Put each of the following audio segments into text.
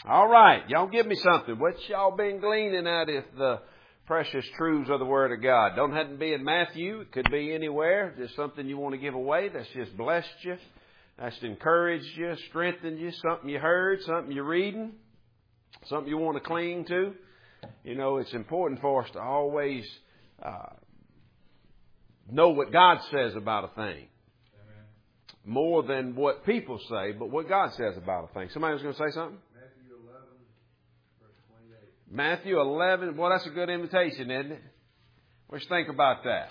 All right, y'all give me something. What y'all been gleaning at is the precious truths of the Word of God. Don't have to be in Matthew. It could be anywhere. Just something you want to give away that's just blessed you, that's encouraged you, strengthened you, something you heard, something you're reading, something you want to cling to. You know, it's important for us to always know what God says about a thing. Amen. More than what people say, but what God says about a thing. Somebody was going to say something? Matthew 11, well, that's a good invitation, isn't it? What you think about that?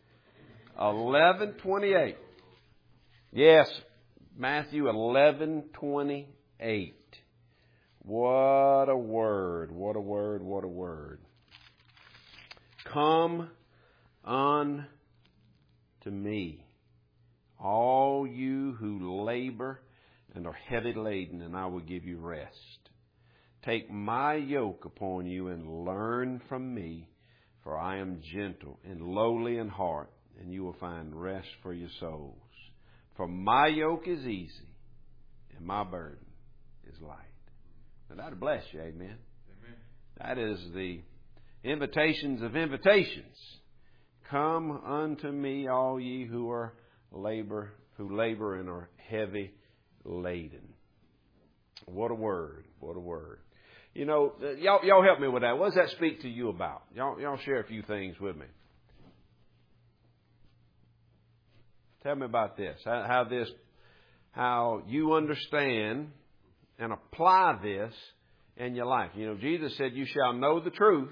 11:28. Yes, Matthew 11:28. What a word, what a word, what a word. Come unto me, all you who labor and are heavy laden, and I will give you rest. Take my yoke upon you and learn from me, for I am gentle and lowly in heart, and you will find rest for your souls. For my yoke is easy, and my burden is light. Now that'll bless you, amen. Amen. That is the invitations of invitations. Come unto me, all ye who labor and are heavy laden. What a word! What a word! You know, y'all help me with that. What does that speak to you about? Y'all share a few things with me. Tell me about this. How you understand and apply this in your life. You know, Jesus said, "You shall know the truth.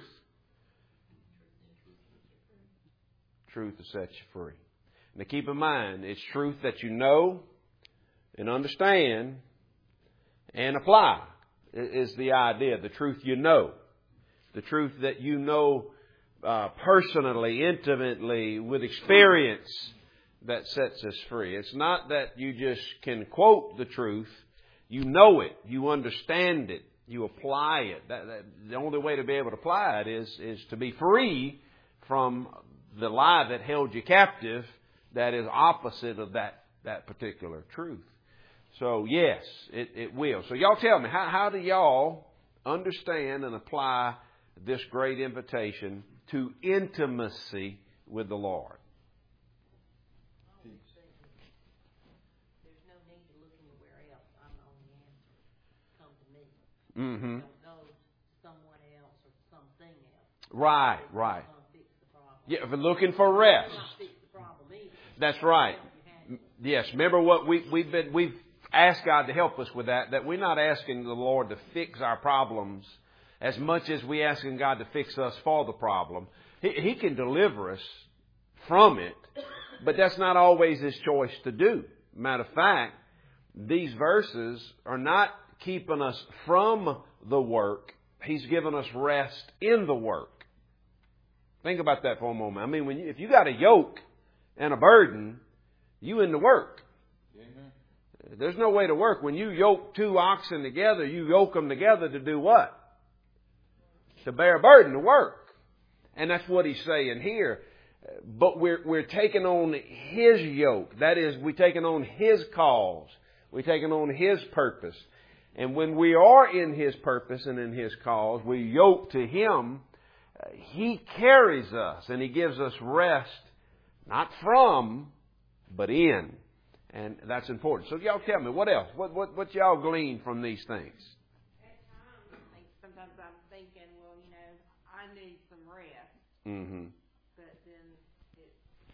Truth will set you free." Now, keep in mind, it's truth that you know and understand and apply. Is the idea. The truth you know. The truth that you know personally, intimately, with experience, that sets us free. It's not that you just can quote the truth. You know it. You understand it. You apply it. The only way to be able to apply it is to be free from the lie that held you captive that is opposite of that particular truth. So, yes, it will. So, y'all tell me, how do y'all understand and apply this great invitation to intimacy with the Lord? There's no need to look anywhere else. I'm the only answer. Come to me. Mm-hmm. Don't go to someone else or something else. Right. Fix the problem. Yeah, if we're looking for rest. Fix the problem either. That's right. Yes, remember what we've asked God to help us with that we're not asking the Lord to fix our problems as much as we asking God to fix us for the problem. He can deliver us from it, but that's not always His choice to do. Matter of fact, these verses are not keeping us from the work. He's given us rest in the work. Think about that for a moment. I mean, if you got a yoke and a burden, you in the work. Amen. There's no way to work. When you yoke two oxen together, you yoke them together to do what? To bear a burden, to work. And that's what He's saying here. But we're taking on His yoke. That is, we're taking on His cause. We're taking on His purpose. And when we are in His purpose and in His cause, we yoke to Him. He carries us and He gives us rest, not from, but in. And that's important. So y'all tell me, what else? What y'all glean from these things? At times, sometimes I'm thinking, well, you know, I need some rest. Mm-hmm. But then it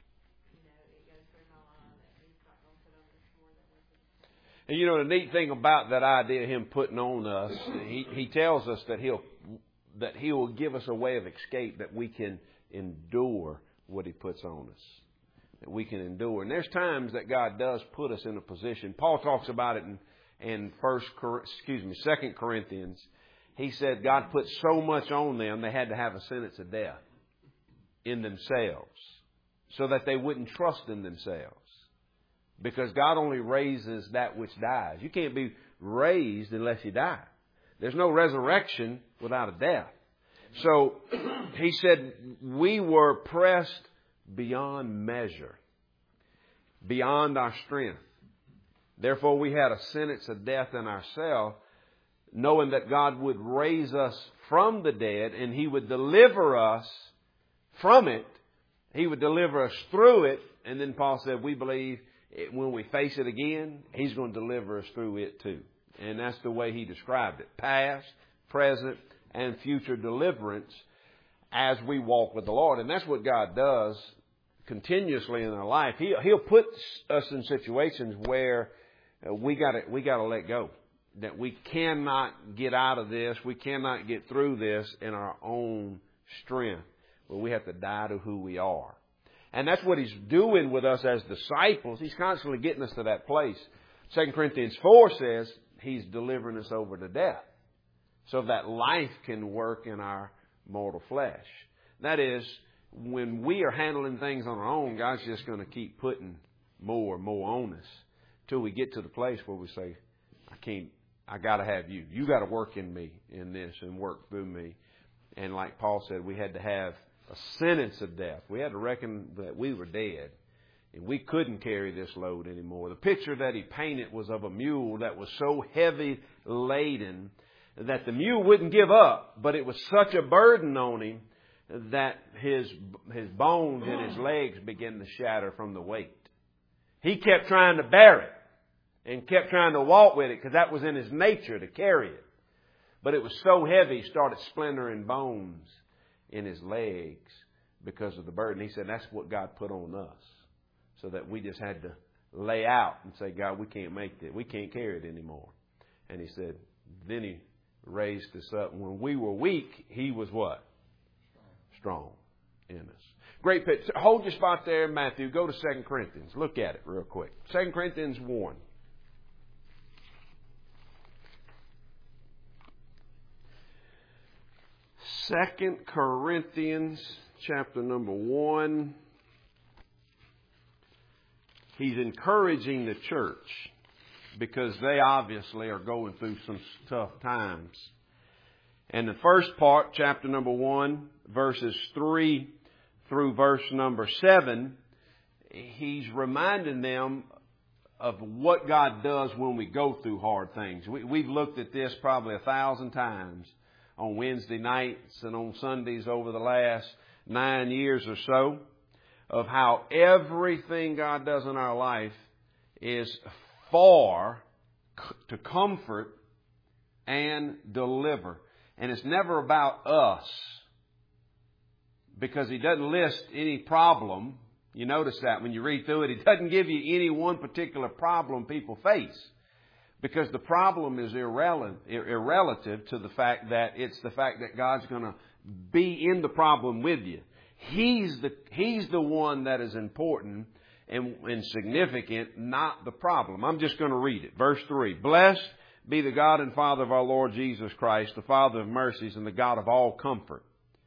goes through my mind that He's not going to put on us more than we can. And you know, the neat thing about that idea of Him putting on us, He tells us that He will give us a way of escape that we can endure what He puts on us. That we can endure. And there's times that God does put us in a position. Paul talks about it in 2 Corinthians. He said God put so much on them they had to have a sentence of death in themselves so that they wouldn't trust in themselves. Because God only raises that which dies. You can't be raised unless you die. There's no resurrection without a death. So he said we were pressed beyond measure, beyond our strength. Therefore, we had a sentence of death in ourselves knowing that God would raise us from the dead and He would deliver us from it. He would deliver us through it. And then Paul said, we believe when we face it again, He's going to deliver us through it too. And that's the way he described it. Past, present, and future deliverance as we walk with the Lord. And that's what God does continuously in our life. He'll put us in situations where we got to let go. That we cannot get out of this. We cannot get through this in our own strength. But we have to die to who we are. And that's what He's doing with us as disciples. He's constantly getting us to that place. 2 Corinthians 4 says He's delivering us over to death so that life can work in our mortal flesh. That is, when we are handling things on our own, God's just going to keep putting more and more on us till we get to the place where we say, I got to have you. You got to work in me in this and work through me. And like Paul said, we had to have a sentence of death. We had to reckon that we were dead and we couldn't carry this load anymore. The picture that he painted was of a mule that was so heavy laden that the mule wouldn't give up, but it was such a burden on him that his bones and his legs began to shatter from the weight. He kept trying to bear it and kept trying to walk with it because that was in his nature to carry it. But it was so heavy, he started splintering bones in his legs because of the burden. He said that's what God put on us, so that we just had to lay out and say, God, we can't make it. We can't carry it anymore. And He said, then He raised us up. When we were weak, He was what? Strong in us. Great picture. Hold your spot there, Matthew. Go to 2 Corinthians. Look at it real quick. 2 Corinthians 1. Second Corinthians chapter number 1. He's encouraging the church because they obviously are going through some tough times. And the first part, chapter number 1, verses 3 through verse number 7, he's reminding them of what God does when we go through hard things. We've looked at this probably 1,000 times on Wednesday nights and on Sundays over the last 9 years or so, of how everything God does in our life is to comfort and deliver. And it's never about us, because He doesn't list any problem. You notice that when you read through it, He doesn't give you any one particular problem people face, because the problem is irrelative to the fact that it's the fact that God's going to be in the problem with you. He's the one that is important and significant, not the problem. I'm just going to read it. Verse 3. Blessed be the God and Father of our Lord Jesus Christ, the Father of mercies and the God of all comfort,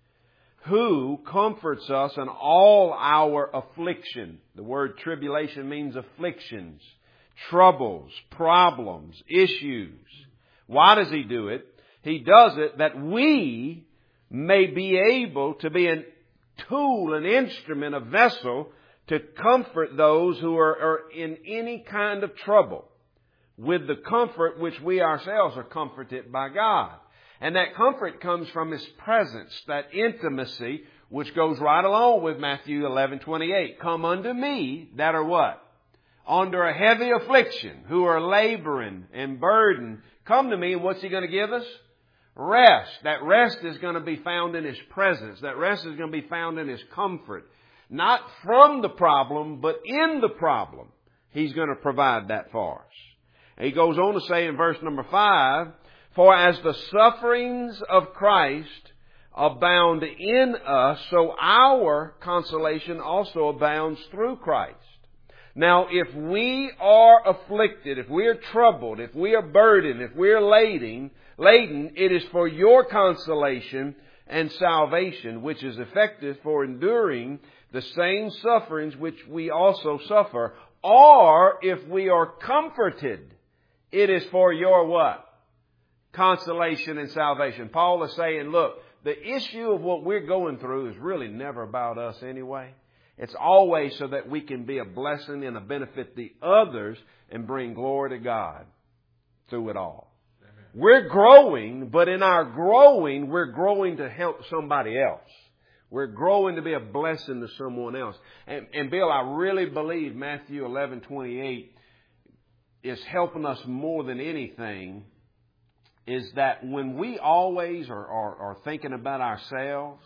who comforts us in all our affliction. The word tribulation means afflictions, troubles, problems, issues. Why does He do it? He does it that we may be able to be an tool, an instrument, a vessel to comfort those who are in any kind of trouble with the comfort which we ourselves are comforted by God. And that comfort comes from His presence, that intimacy, which goes right along with Matthew 11:28. Come unto me that are what? Under a heavy affliction, who are laboring and burdened. Come to me, and what's He going to give us? Rest. That rest is going to be found in His presence. That rest is going to be found in His comfort. Not from the problem, but in the problem. He's going to provide that for us. And he goes on to say in verse number 5, for as the sufferings of Christ abound in us, so our consolation also abounds through Christ. Now, if we are afflicted, if we are troubled, if we are burdened, if we are laden, it is for your consolation and salvation, which is effective for enduring the same sufferings which we also suffer. Or if we are comforted, it is for your what? Consolation and salvation. Paul is saying, look, the issue of what we're going through is really never about us anyway. It's always so that we can be a blessing and a benefit to others and bring glory to God through it all. Amen. We're growing, but in our growing, we're growing to help somebody else. We're growing to be a blessing to someone else. And Bill, I really believe Matthew 11:28 is helping us more than anything, is that when we always are thinking about ourselves,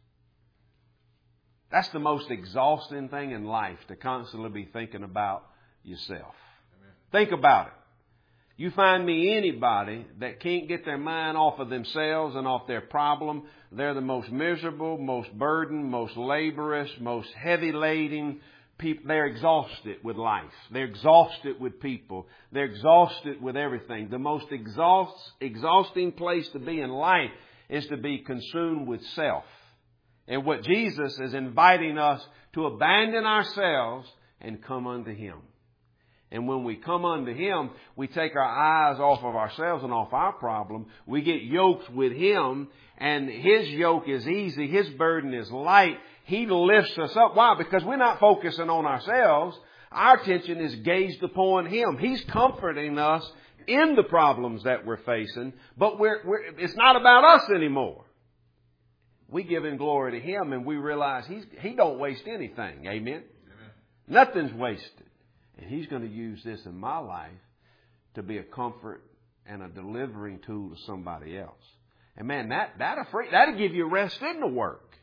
that's the most exhausting thing in life, to constantly be thinking about yourself. Amen. Think about it. You find me anybody that can't get their mind off of themselves and off their problem. They're the most miserable, most burdened, most laborious, most heavy-laden people. They're exhausted with life. They're exhausted with people. They're exhausted with everything. The most exhausting place to be in life is to be consumed with self. And what Jesus is inviting us to abandon ourselves and come unto Him. And when we come unto Him, we take our eyes off of ourselves and off our problem. We get yoked with Him, and His yoke is easy. His burden is light. He lifts us up. Why? Because we're not focusing on ourselves. Our attention is gazed upon Him. He's comforting us in the problems that we're facing, but it's not about us anymore. We give in glory to Him, and we realize He don't waste anything. Amen? Amen. Nothing's wasted. And He's going to use this in my life to be a comfort and a delivering tool to somebody else. And man, that'll give you rest in the work.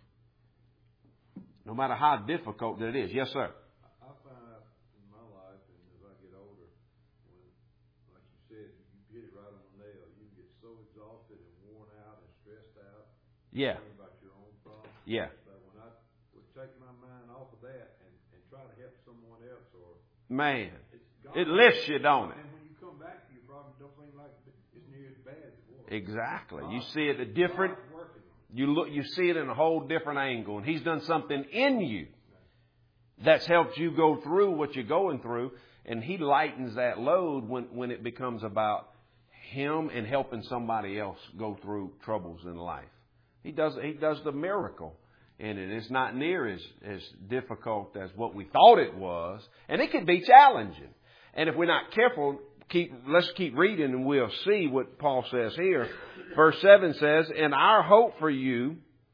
No matter how difficult that it is. Yes, sir. I find out in my life, and as I get older, when, like you said, you hit it right on the nail. You get so exhausted and worn out and stressed out. Yeah. About your own problems. Yeah. But when I would take my mind off of that and try to help someone else, or man, it lifts you, don't it? And when you come back to your problem, it don't seem like it's near as bad as it was. Exactly. You see it a different. You see it in a whole different angle, and He's done something in you that's helped you go through what you're going through, and He lightens that load when it becomes about Him and helping somebody else go through troubles in life. He does the miracle in it. It's not near as difficult as what we thought it was, and it can be challenging. And if we're not careful, let's keep reading, and we'll see what Paul says here. Verse 7 says, "And our hope for you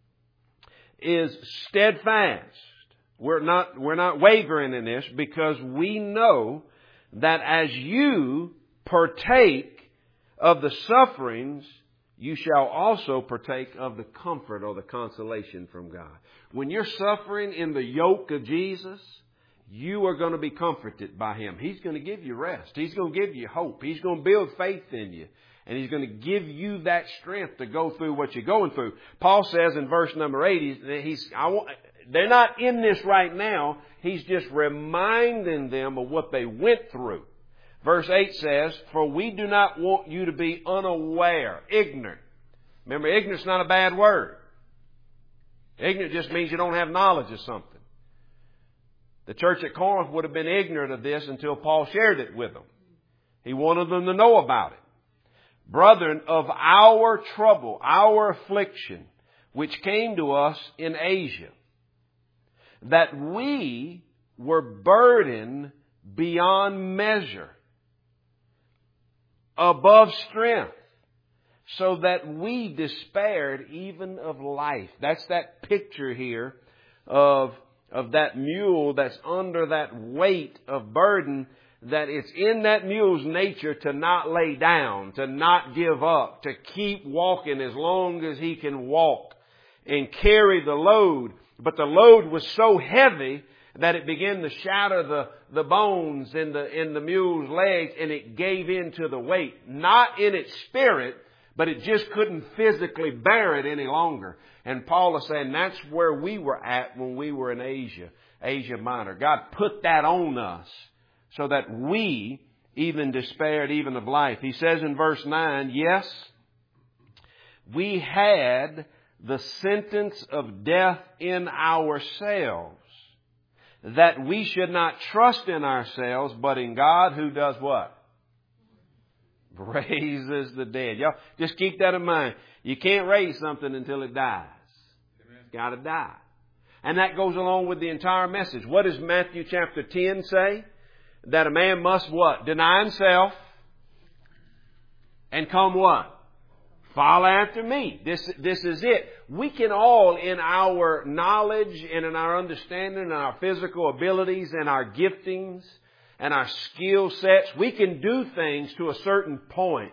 is steadfast." We're not wavering in this, because we know that as you partake of the sufferings, you shall also partake of the comfort or the consolation from God. When you're suffering in the yoke of Jesus, you are going to be comforted by Him. He's going to give you rest. He's going to give you hope. He's going to build faith in you. And He's going to give you that strength to go through what you're going through. Paul says in verse number 8, they're not in this right now. He's just reminding them of what they went through. Verse 8 says, "For we do not want you to be unaware," ignorant. Remember, ignorant's not a bad word. Ignorant just means you don't have knowledge of something. The church at Corinth would have been ignorant of this until Paul shared it with them. He wanted them to know about it. "Brethren, of our trouble, our affliction, which came to us in Asia, that we were burdened beyond measure, above strength, so that we despaired even of life." That's that picture here of that mule that's under that weight of burden, that it's in that mule's nature to not lay down, to not give up, to keep walking as long as he can walk and carry the load. But the load was so heavy that it began to shatter the bones in the mule's legs, and it gave in to the weight. Not in its spirit, but it just couldn't physically bear it any longer. And Paul is saying that's where we were at when we were in Asia Minor. God put that on us so that we even despaired even of life. He says in verse 9, "Yes, we had the sentence of death in ourselves, that we should not trust in ourselves, but in God who does what? Raises the dead." Y'all just keep that in mind. You can't raise something until it dies. It's got to die. And that goes along with the entire message. What does Matthew chapter 10 say? That a man must what? Deny himself And come what? Follow after me. This is it. We can all, in our knowledge and in our understanding and our physical abilities and our giftings and our skill sets, we can do things to a certain point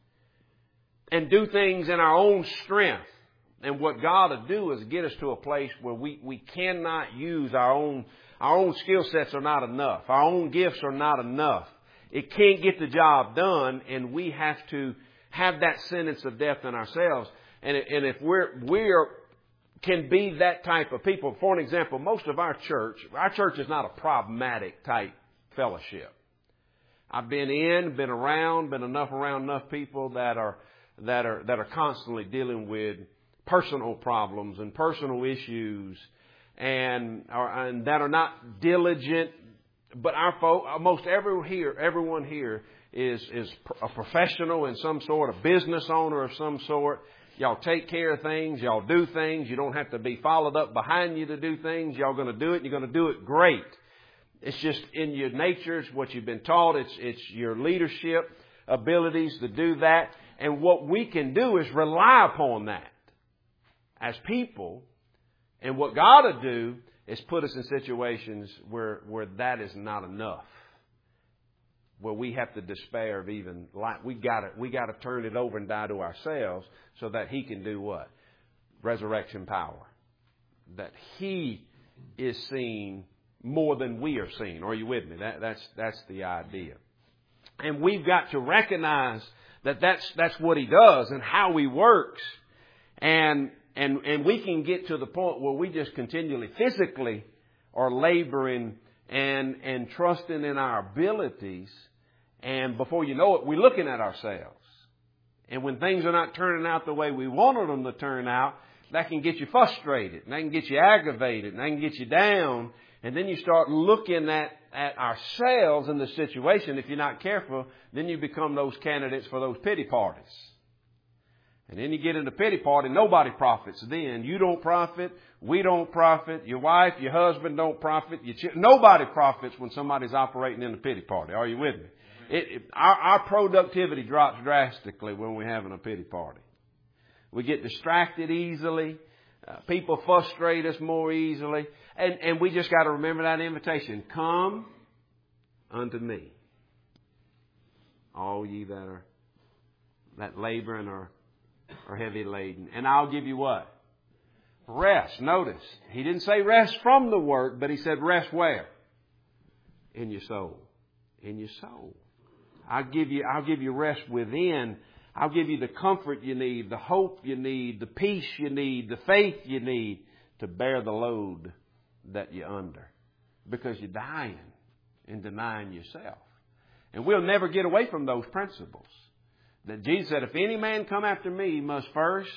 and do things in our own strength. And what God will do is get us to a place where we cannot use our own skill sets are not enough. Our own gifts are not enough. It can't get the job done, and we have to have that sentence of death in ourselves. And if we're can be that type of people. For an example, most of our church is not a problematic type fellowship. I've been around enough people that are constantly dealing with personal problems and personal issues and that are not diligent. But our folk, everyone here is a professional in some sort, a business owner of some sort. Y'all take care of things. Y'all do things. You don't have to be followed up behind you to do things. Y'all going to do it, and you're going to do it great. It's just in your nature. It's what you've been taught. It's your leadership abilities to do that. And what we can do is rely upon that as people. And what God will do is put us in situations where that is not enough. Where we have to despair of even life. We got to turn it over and die to ourselves so that He can do what? Resurrection power. That He is seen more than we are seen. Are you with me? That's the idea. And we've got to recognize that that's what He does and how He works. And we can get to the point where we just continually physically are laboring and trusting in our abilities. And before you know it, we're looking at ourselves. And when things are not turning out the way we wanted them to turn out, that can get you frustrated. And that can get you aggravated. And that can get you down. And then you start looking at ourselves in the situation. If you're not careful, then you become those candidates for those pity parties. And then you get in the pity party, nobody profits then. You don't profit, we don't profit, your wife, your husband don't profit, nobody profits when somebody's operating in the pity party. Are you with me? Our productivity drops drastically when we're having a pity party. We get distracted easily. People frustrate us more easily. And we just got to remember that invitation. Come unto me, all ye that labor and are heavy laden. And I'll give you what? Rest. Notice, He didn't say rest from the work, but He said rest where? In your soul. In your soul. I'll give you rest within. I'll give you the comfort you need, the hope you need, the peace you need, the faith you need to bear the load that you're under. Because you're dying and denying yourself. And we'll never get away from those principles. That Jesus said, if any man come after me, he must first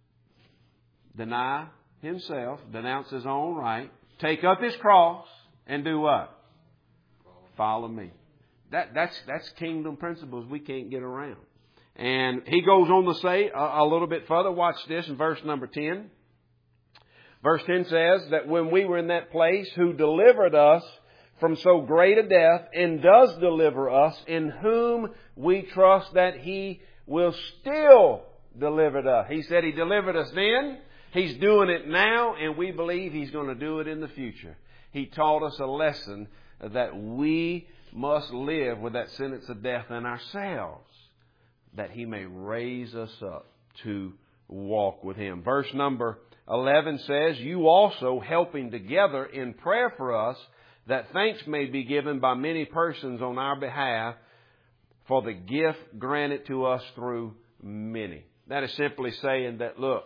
deny himself, denounce his own right, take up his cross, and do what? Follow me. That's kingdom principles we can't get around. And he goes on to say a little bit further. Watch this in verse number 10. Verse 10 says that when we were in that place, who delivered us from so great a death, and does deliver us, in whom we trust that He will still deliver us. He said He delivered us then. He's doing it now, and we believe He's going to do it in the future. He taught us a lesson that we must live with that sentence of death in ourselves, that He may raise us up to walk with Him. Verse number 11 says, you also helping together in prayer for us, that thanks may be given by many persons on our behalf for the gift granted to us through many. That is simply saying that, look,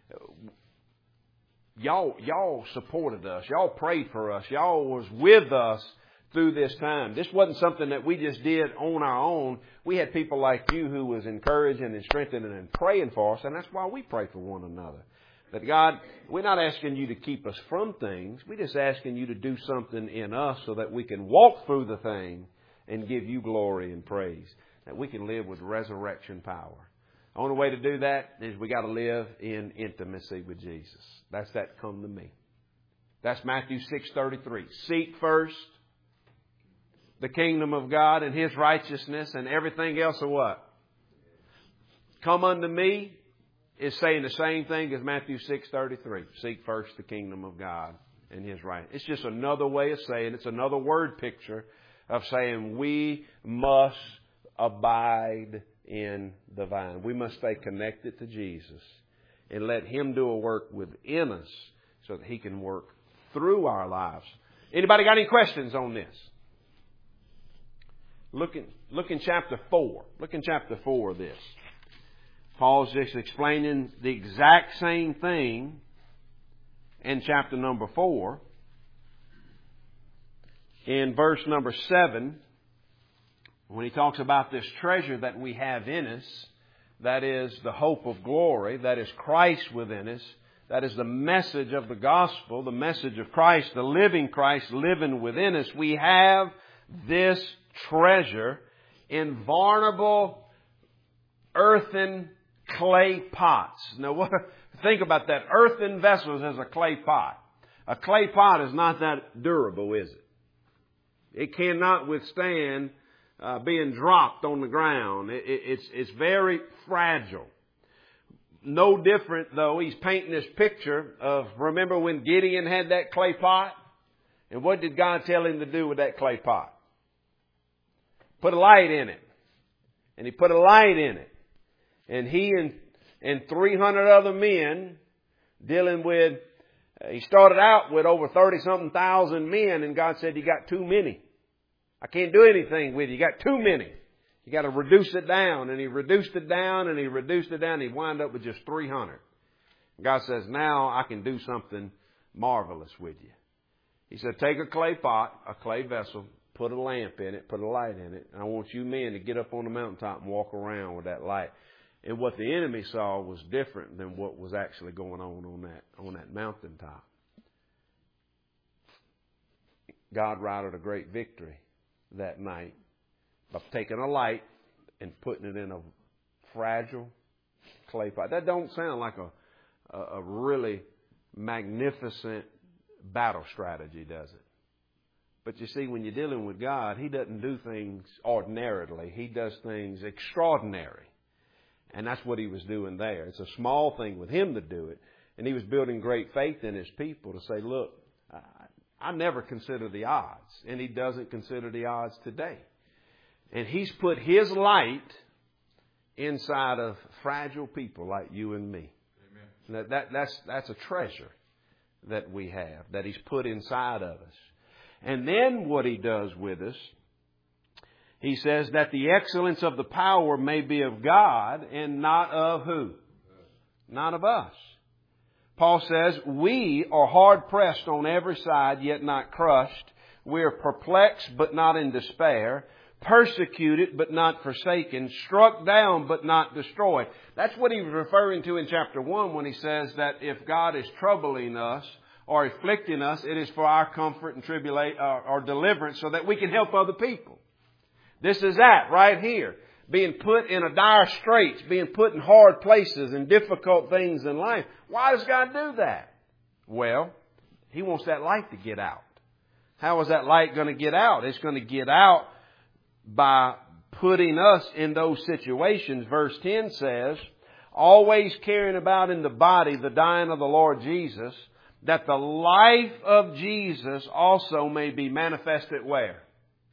y'all supported us. Y'all prayed for us. Y'all was with us through this time. This wasn't something that we just did on our own. We had people like you who was encouraging and strengthening and praying for us, and that's why we pray for one another. That God, we're not asking you to keep us from things. We're just asking you to do something in us so that we can walk through the thing and give you glory and praise. That we can live with resurrection power. The only way to do that is we got to live in intimacy with Jesus. That's that come to me. That's Matthew 6:33. Seek first the kingdom of God and His righteousness, and everything else will what? come unto me is saying the same thing as Matthew 6:33. Seek first the kingdom of God and His right. It's just another way of saying, it's another word picture of saying we must abide in the vine. We must stay connected to Jesus and let Him do a work within us so that He can work through our lives. Anybody got any questions on this? Look in chapter 4. Look in chapter 4 of this. Paul's just explaining the exact same thing in chapter number 4. In verse number 7, when he talks about this treasure that we have in us, that is the hope of glory, that is Christ within us, that is the message of the gospel, the message of Christ, the living Christ living within us. We have this treasure in vulnerable earthen clay pots. Now, think about that. Earthen vessels as a clay pot. A clay pot is not that durable, is it? It cannot withstand being dropped on the ground. It's very fragile. No different, though, he's painting this picture of, remember when Gideon had that clay pot? And what did God tell him to do with that clay pot? Put a light in it. And he put a light in it. And he and 300 other men dealing with, he started out with over 30-something thousand men, and God said, you got too many. I can't do anything with you. You got too many. You got to reduce it down. And he reduced it down, and he reduced it down, and he wound up with just 300. And God says, now I can do something marvelous with you. He said, take a clay pot, a clay vessel, put a lamp in it, put a light in it, and I want you men to get up on the mountaintop and walk around with that light. And what the enemy saw was different than what was actually going on that mountaintop. God routed a great victory that night by taking a light and putting it in a fragile clay pot. That don't sound like a really magnificent battle strategy, does it? But you see, when you're dealing with God, He doesn't do things ordinarily. He does things extraordinary. And that's what He was doing there. It's a small thing with Him to do it. And He was building great faith in His people to say, look, I never consider the odds. And He doesn't consider the odds today. And He's put His light inside of fragile people like you and me. Amen. That's a treasure that we have, that He's put inside of us. And then what He does with us, He says that the excellence of the power may be of God and not of who? Not of us. Paul says, we are hard pressed on every side, yet not crushed. We are perplexed, but not in despair. Persecuted, but not forsaken. Struck down, but not destroyed. That's what he was referring to in chapter 1 when he says that if God is troubling us or afflicting us, it is for our comfort and tribulation or deliverance so that we can help other people. This is that right here. Being put in a dire straits, being put in hard places and difficult things in life. Why does God do that? Well, He wants that light to get out. How is that light going to get out? It's going to get out by putting us in those situations. Verse 10 says, always carrying about in the body the dying of the Lord Jesus, that the life of Jesus also may be manifested where?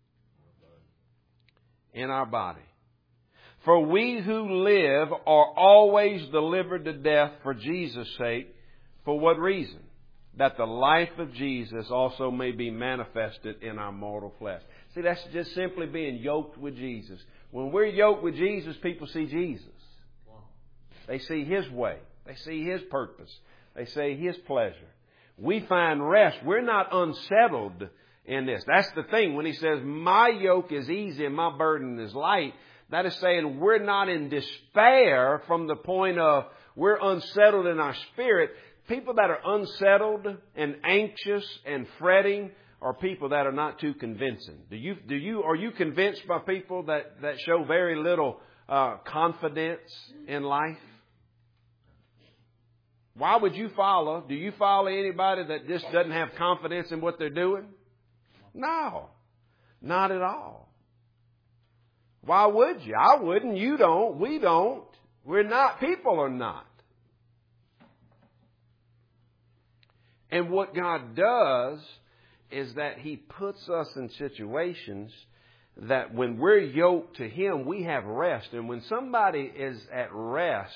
In our body. For we who live are always delivered to death for Jesus' sake. For what reason? That the life of Jesus also may be manifested in our mortal flesh. See, that's just simply being yoked with Jesus. When we're yoked with Jesus, people see Jesus. They see His way. They see His purpose. They see His pleasure. We find rest. We're not unsettled in this. That's the thing. When He says, my yoke is easy and my burden is light, that is saying we're not in despair from the point of we're unsettled in our spirit. People that are unsettled and anxious and fretting are people that are not too convincing. Are you convinced by people that show very little confidence in life? Why would you follow? Do you follow anybody that just doesn't have confidence in what they're doing? No, not at all. Why would you? I wouldn't. You don't. We don't. We're not. People are not. And what God does is that He puts us in situations that when we're yoked to Him, we have rest. And when somebody is at rest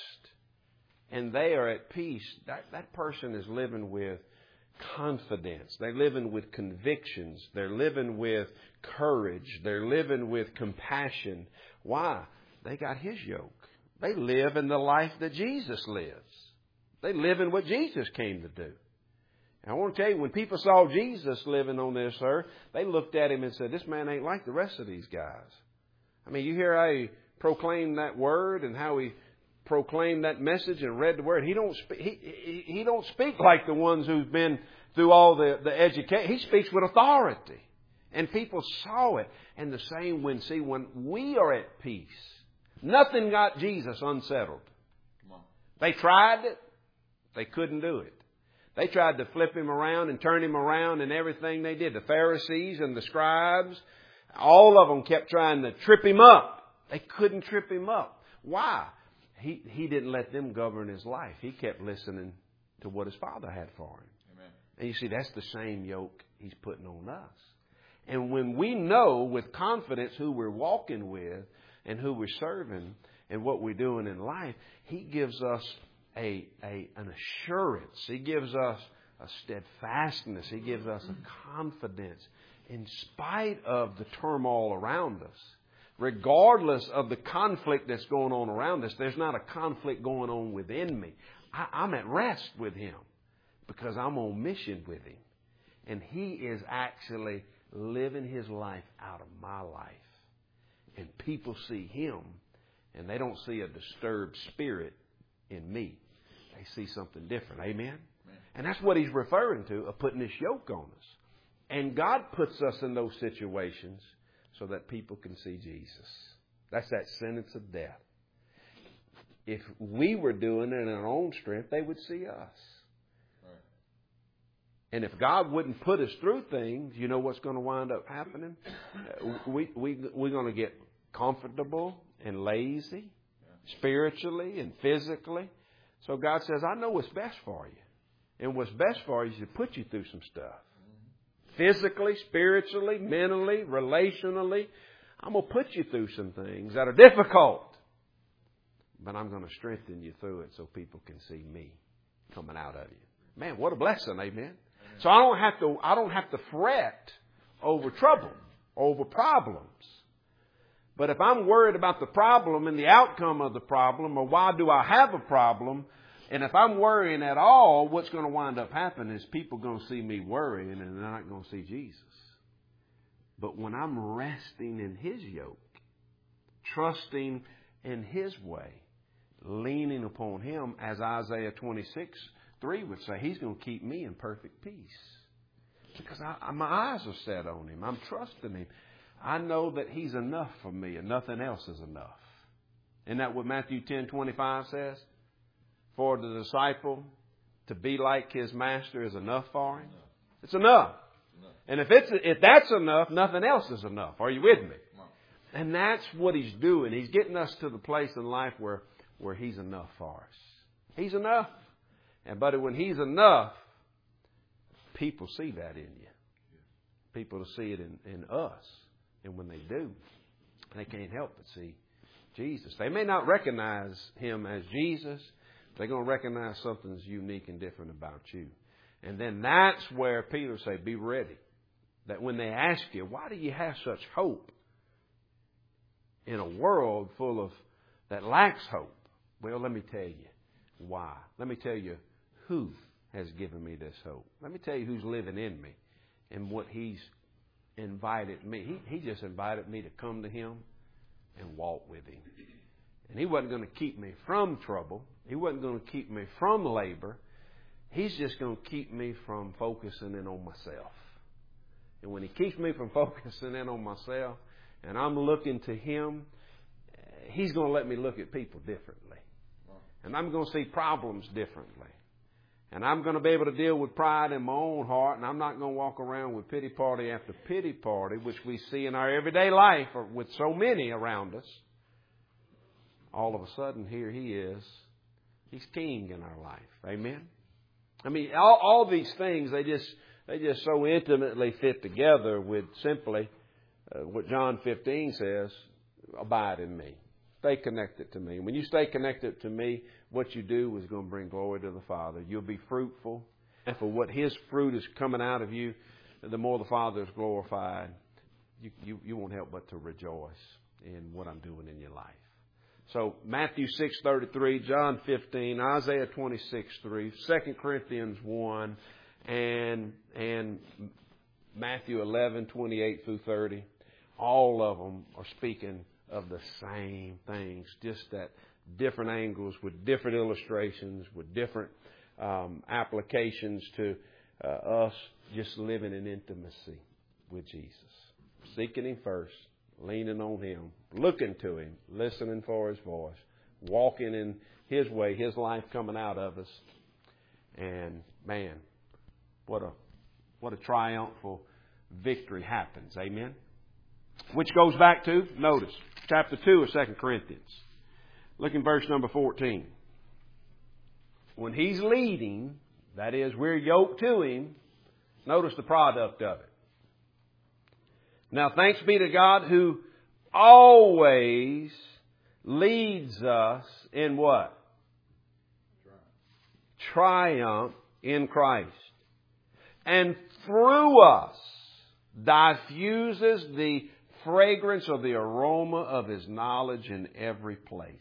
and they are at peace, that person is living with confidence. They're living with convictions. They're living with courage. They're living with compassion. Why? They got His yoke. They live in the life that Jesus lives. They live in what Jesus came to do. And I want to tell you, when people saw Jesus living on this earth, they looked at Him and said, this man ain't like the rest of these guys. I mean, you hear how He proclaimed that word and how He proclaimed that message and read the word. He don't speak like the ones who've been through all the education. He speaks with authority. And people saw it. And the same when we are at peace, nothing got Jesus unsettled. They tried it. They couldn't do it. They tried to flip Him around and turn Him around and everything they did. The Pharisees and the scribes, all of them kept trying to trip Him up. They couldn't trip Him up. Why? He didn't let them govern His life. He kept listening to what His Father had for Him. Amen. And you see, that's the same yoke He's putting on us. And when we know with confidence who we're walking with and who we're serving and what we're doing in life, He gives us an assurance. He gives us a steadfastness. He gives us a confidence in spite of the turmoil around us. Regardless of the conflict that's going on around us, there's not a conflict going on within me. I'm at rest with Him because I'm on mission with Him. And He is actually living His life out of my life. And people see Him and they don't see a disturbed spirit in me. They see something different. Amen? Amen? And that's what He's referring to, of putting this yoke on us. And God puts us in those situations so that people can see Jesus. That's that sentence of death. If we were doing it in our own strength, they would see us. Right. And if God wouldn't put us through things, you know what's going to wind up happening? We're going to get comfortable and lazy, spiritually and physically. So God says, I know what's best for you. And what's best for you is to put you through some stuff. Physically, spiritually, mentally, relationally. I'm going to put you through some things that are difficult. But I'm going to strengthen you through it so people can see me coming out of you. Man, what a blessing, amen? So I don't have to fret over trouble, over problems. But if I'm worried about the problem and the outcome of the problem, or why do I have a problem, and if I'm worrying at all, what's going to wind up happening is people going to see me worrying and they're not going to see Jesus. But when I'm resting in His yoke, trusting in His way, leaning upon Him, as Isaiah 26:3 would say, He's going to keep me in perfect peace. Because my eyes are set on Him. I'm trusting Him. I know that He's enough for me and nothing else is enough. Isn't that what Matthew 10:25 says? For the disciple to be like his master is enough for him. It's enough. And if that's enough, nothing else is enough. Are you with me? And that's what He's doing. He's getting us to the place in life where He's enough for us. He's enough. But when He's enough, people see that in you. People see it in us. And when they do, they can't help but see Jesus. They may not recognize Him as Jesus. They're going to recognize something's unique and different about you. And then that's where Peter say, be ready. That when they ask you, why do you have such hope in a world full of that lacks hope? Well, let me tell you why. Let me tell you who has given me this hope. Let me tell you who's living in me and what He's invited me. He just invited me to come to Him and walk with Him. And He wasn't going to keep me from trouble. He wasn't going to keep me from labor. He's just going to keep me from focusing in on myself. And when He keeps me from focusing in on myself and I'm looking to Him, He's going to let me look at people differently. And I'm going to see problems differently. And I'm going to be able to deal with pride in my own heart. And I'm not going to walk around with pity party after pity party, which we see in our everyday life or with so many around us. all of a sudden, here He is. He's King in our life. Amen? I mean, all these things, they just so intimately fit together with simply what John 15 says, abide in me. Stay connected to me. When you stay connected to me, what you do is going to bring glory to the Father. You'll be fruitful. And for what His fruit is coming out of you, the more the Father is glorified, you won't help but to rejoice in what I'm doing in your life. So Matthew 6:33, John 15, Isaiah 26:3, 2 Corinthians 1, and Matthew 11:28 through 30. All of them are speaking of the same things, just at different angles with different illustrations, with different applications to us just living in intimacy with Jesus. Seeking Him first, leaning on Him, looking to Him, listening for His voice, walking in His way, His life coming out of us. And man, what a triumphal victory happens. Amen? Which goes back to, notice, chapter 2 of 2 Corinthians. Look in verse number 14. When He's leading, that is, we're yoked to Him, notice the product of it. Now, thanks be to God who always leads us in what? Triumph in Christ. And through us diffuses the fragrance or the aroma of His knowledge in every place.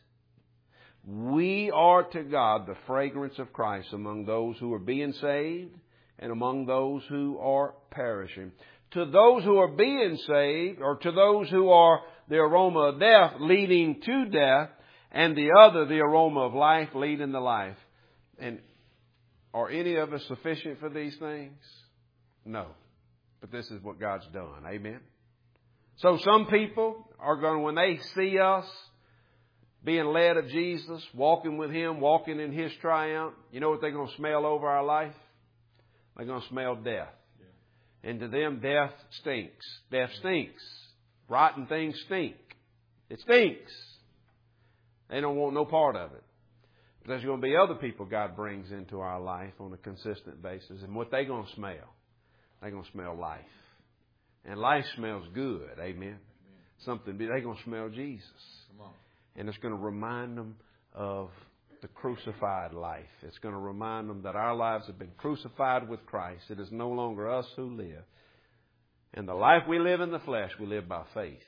We are to God the fragrance of Christ among those who are being saved and among those who are perishing. To those who are being saved, or to those who are the aroma of death leading to death, and the other the aroma of life leading to life. And are any of us sufficient for these things? No. But this is what God's done. Amen? So some people are going to, when they see us being led of Jesus, walking with Him, walking in His triumph, you know what they're going to smell over our life? They're going to smell death. And to them, death stinks. Death stinks. Rotten things stink. It stinks. They don't want no part of it. But there's going to be other people God brings into our life on a consistent basis. And what they're going to smell? They're going to smell life. And life smells good. Amen. Something. They're going to smell Jesus. And it's going to remind them of the crucified life. It's going to remind them that our lives have been crucified with Christ. It is no longer us who live. And the life we live in the flesh, we live by faith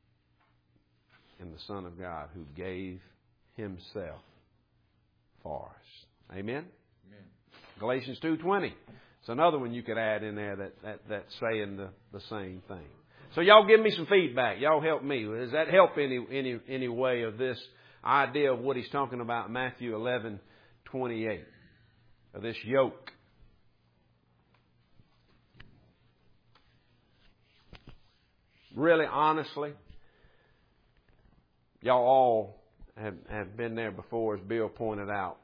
in the Son of God who gave Himself for us. Amen? Amen. Galatians 2:20. It's another one you could add in there that's saying the same thing. So y'all give me some feedback. Y'all help me. Does that help any way of this idea of what he's talking about in Matthew 11:28, of this yoke? Really, honestly, y'all all have been there before, as Bill pointed out.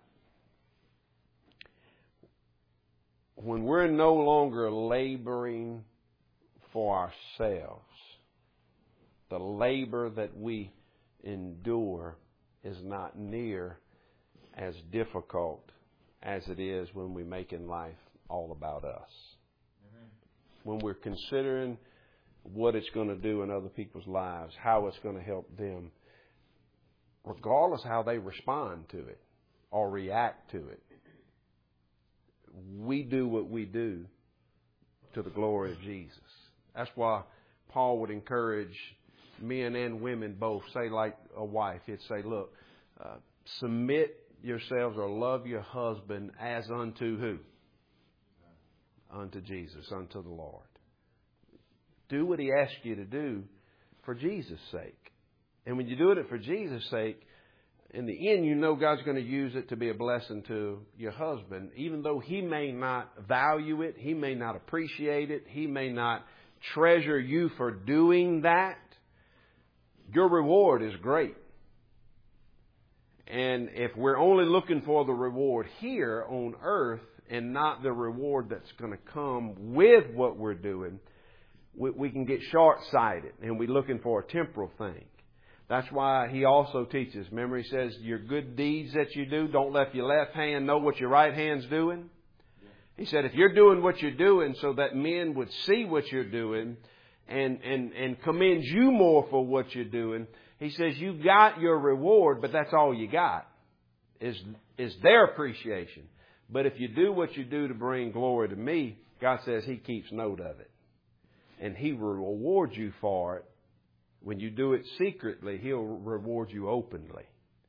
When we're no longer laboring for ourselves, the labor that we endure is not near as difficult as it is when we make in life all about us. Amen. When we're considering what it's going to do in other people's lives, how it's going to help them, regardless how they respond to it or react to it, we do what we do to the glory of Jesus. That's why Paul would encourage men and women both, say like a wife, he'd say, look, submit yourselves or love your husband as unto who? Unto Jesus, unto the Lord. Do what He asks you to do for Jesus' sake. And when you do it for Jesus' sake, in the end, you know God's going to use it to be a blessing to your husband. Even though he may not value it, he may not appreciate it, he may not treasure you for doing that, your reward is great. And if we're only looking for the reward here on earth and not the reward that's going to come with what we're doing, we can get short-sighted and we're looking for a temporal thing. That's why He also teaches. Remember, He says, your good deeds that you do, don't let your left hand know what your right hand's doing. He said, if you're doing what you're doing so that men would see what you're doing and commend you more for what you're doing, He says, you got your reward, but that's all you got is their appreciation. But if you do what you do to bring glory to me, God says He keeps note of it. And He will reward you for it. When you do it secretly, He'll reward you openly.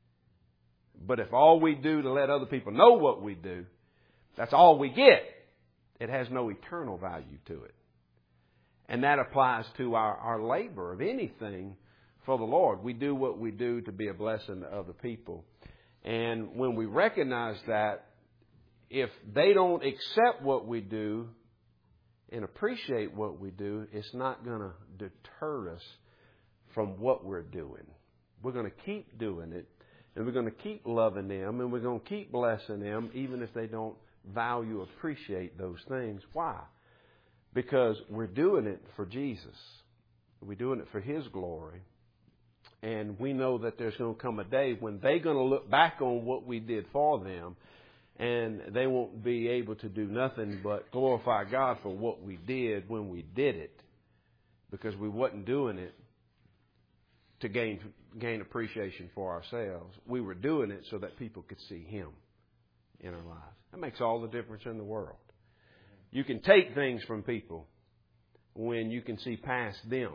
But if all we do to let other people know what we do, that's all we get, it has no eternal value to it. And that applies to our labor of anything for the Lord. We do what we do to be a blessing to other people. And when we recognize that, if they don't accept what we do and appreciate what we do, it's not going to deter us from what we're doing. We're going to keep doing it, and we're going to keep loving them, and we're going to keep blessing them, even if they don't value, appreciate those things. Why? Because we're doing it for Jesus. We're doing it for His glory. And we know that there's going to come a day when they're going to look back on what we did for them, and they won't be able to do nothing but glorify God for what we did when we did it, because we wasn't doing it to gain appreciation for ourselves. We were doing it so that people could see Him in our lives. That makes all the difference in the world. You can take things from people when you can see past them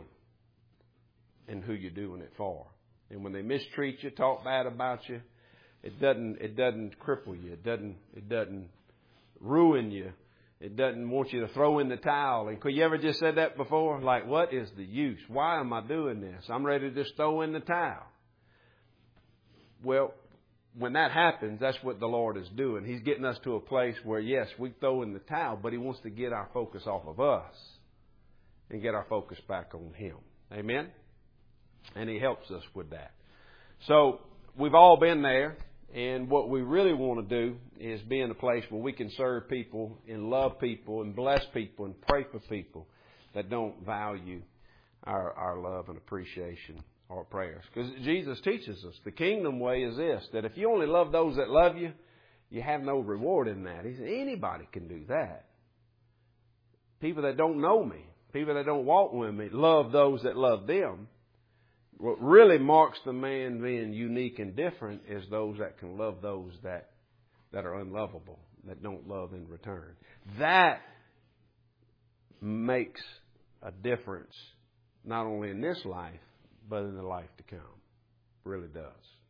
and who you're doing it for. And when they mistreat you, talk bad about you, it doesn't cripple you. It doesn't ruin you. It doesn't want you to throw in the towel. And could you ever just said that before? Like, what is the use? Why am I doing this? I'm ready to just throw in the towel. Well, when that happens, that's what the Lord is doing. He's getting us to a place where, yes, we throw in the towel, but He wants to get our focus off of us and get our focus back on Him. Amen? And He helps us with that. So we've all been there, and what we really want to do is be in a place where we can serve people and love people and bless people and pray for people that don't value our love and appreciation or prayers. Because Jesus teaches us the kingdom way is this, that if you only love those that love you, you have no reward in that. He said anybody can do that. People that don't know me, people that don't walk with me, love those that love them. What really marks the man being unique and different is those that can love those that are unlovable, that don't love in return. That makes a difference not only in this life, but in the life to come. It really does.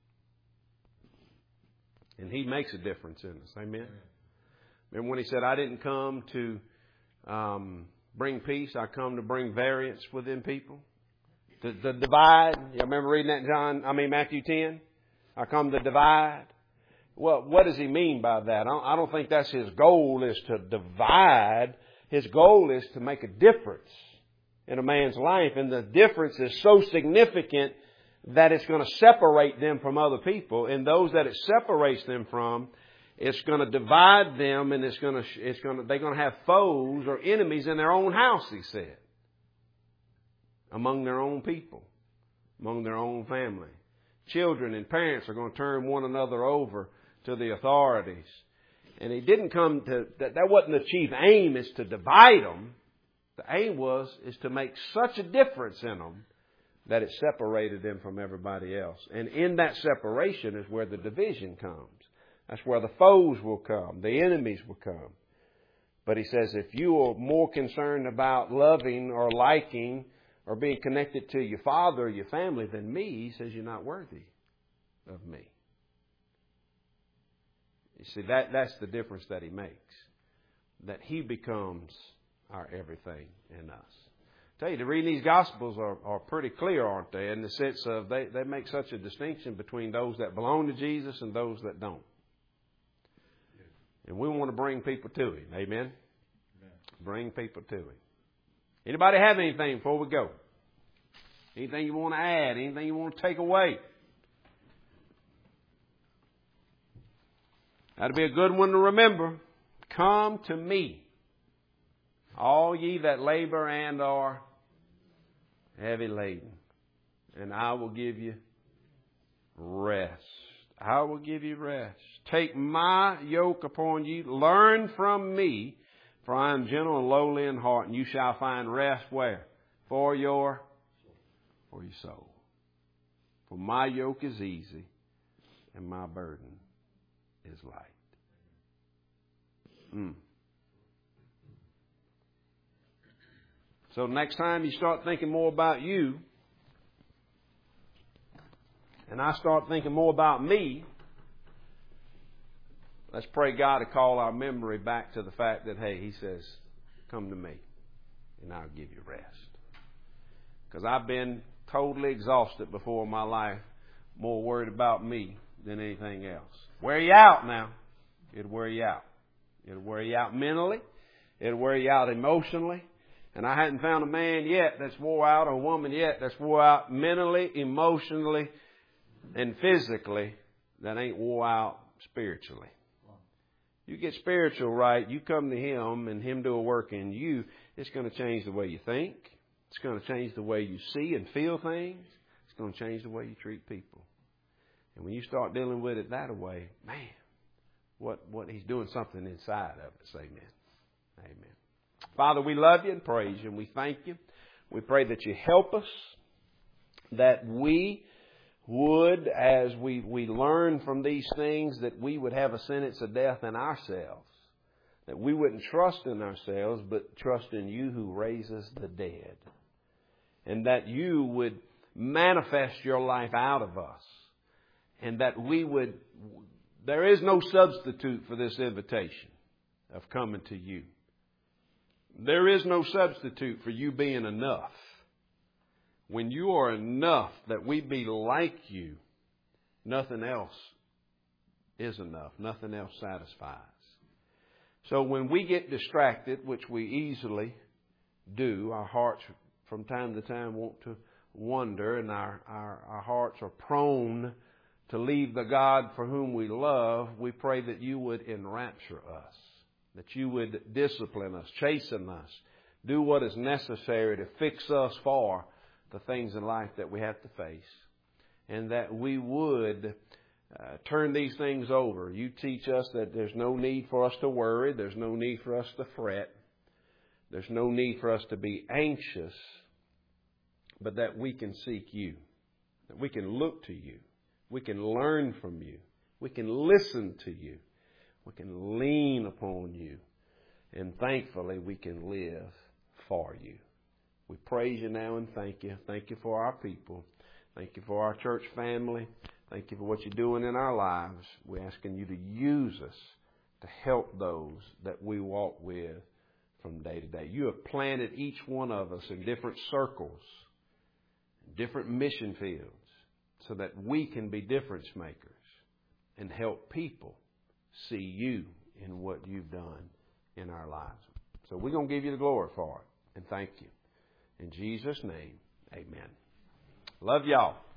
And He makes a difference in us. Amen? Remember when He said, I didn't come to bring peace, I come to bring variance within people? The divide. You remember reading that in Matthew 10? I come to divide. Well, what does He mean by that? I don't think that's His goal, is to divide. His goal is to make a difference in a man's life. And the difference is so significant that it's going to separate them from other people. And those that it separates them from, it's going to divide them, and they're going to have foes or enemies in their own house, He said. Among their own people, among their own family. Children and parents are going to turn one another over to the authorities. And He didn't come to, that wasn't the chief aim, is to divide them. The aim is to make such a difference in them that it separated them from everybody else. And in that separation is where the division comes. That's where the foes will come, the enemies will come. But He says if you are more concerned about loving or liking or being connected to your father or your family than me, He says you're not worthy of me. You see, that's the difference that He makes. That He becomes our everything in us. I tell you, to read these Gospels are pretty clear, aren't they? In the sense of they make such a distinction between those that belong to Jesus and those that don't. And we want to bring people to Him. Amen? Bring people to Him. Anybody have anything before we go? Anything you want to add? Anything you want to take away? That'd be a good one to remember. Come to me, all ye that labor and are heavy laden, and I will give you rest. I will give you rest. Take my yoke upon you. Learn from me, for I am gentle and lowly in heart, and you shall find rest where? For your soul. For my yoke is easy, and my burden is light. So next time you start thinking more about you, and I start thinking more about me, let's pray God to call our memory back to the fact that, hey, He says, come to me, and I'll give you rest. Because I've been totally exhausted before in my life, more worried about me than anything else. Wear you out now. It'll wear you out. It'll wear you out mentally. It'll wear you out emotionally. And I hadn't found a man yet that's wore out, or a woman yet that's wore out mentally, emotionally, and physically that ain't wore out spiritually. You get spiritual right, you come to Him and Him do a work in you, it's going to change the way you think. It's going to change the way you see and feel things. It's going to change the way you treat people. And when you start dealing with it that way, man, what He's doing something inside of us. Amen. Amen. Father, we love you and praise you, and we thank you. We pray that you help us, that we would, as we learn from these things, that we would have a sentence of death in ourselves, that we wouldn't trust in ourselves, but trust in you who raises the dead, and that you would manifest your life out of us, and that we would, there is no substitute for this invitation of coming to you. There is no substitute for you being enough. When you are enough that we be like you, nothing else is enough. Nothing else satisfies. So when we get distracted, which we easily do, our hearts from time to time want to wander, and our hearts are prone to leave the God for whom we love, we pray that you would enrapture us, that you would discipline us, chasten us, do what is necessary to fix us for the things in life that we have to face, and that we would turn these things over. You teach us that there's no need for us to worry. There's no need for us to fret. There's no need for us to be anxious, but that we can seek you, that we can look to you, we can learn from you, we can listen to you, we can lean upon you, and thankfully we can live for you. We praise you now and thank you. Thank you for our people. Thank you for our church family. Thank you for what you're doing in our lives. We're asking you to use us to help those that we walk with from day to day. You have planted each one of us in different circles, different mission fields, so that we can be difference makers and help people see you in what you've done in our lives. So we're going to give you the glory for it, and thank you. In Jesus' name, amen. Love y'all.